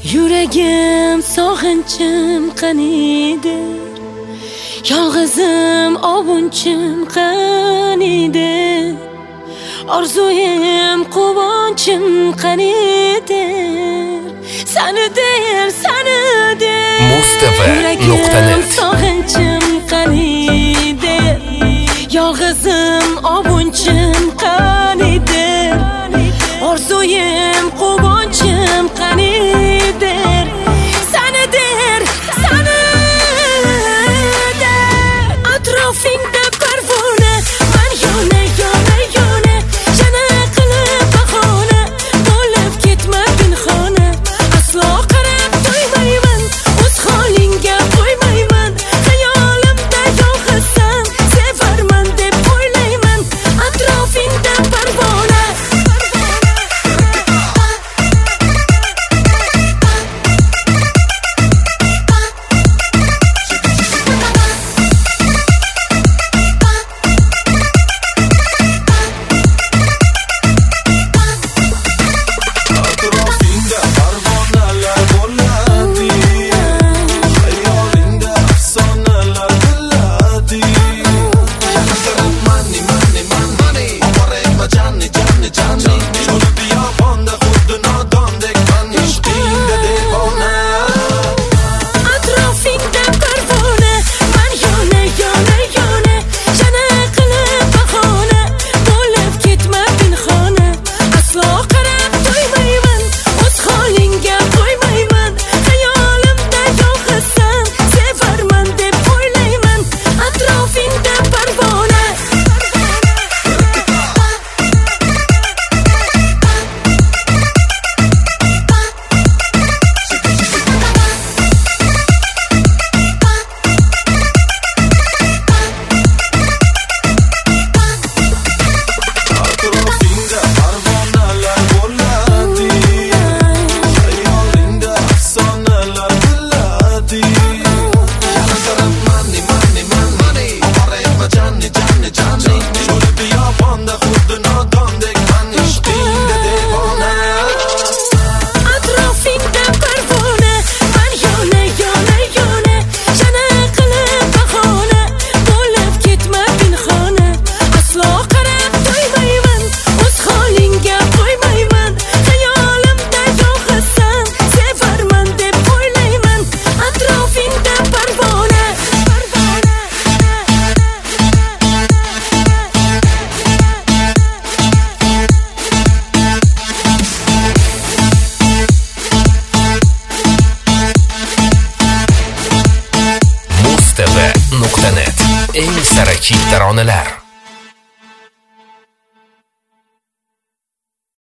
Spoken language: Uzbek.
Yuragim sog'inchim qanidir, yolg'izim ovunchim qanidir, orzuyim quvonchim qanidir, sanidir, sanidir. Mustafa.net sog'inchim qanidir, yolg'izim ovunchim qanidir, orzuyim quvonchim qanidir, sanidir, sanidir. Atrofingda parvona, men yona, yona, yona, jana qilib bahona, bo'lib ketma pinhona. Aslo qarab qo'ymayman, o'z holingga qo'ymayman, xayolimda yolg'izsan, sevarman deb o'ylayman. Atrofingda parvona, Mustafa.net eng sara kit taronalar.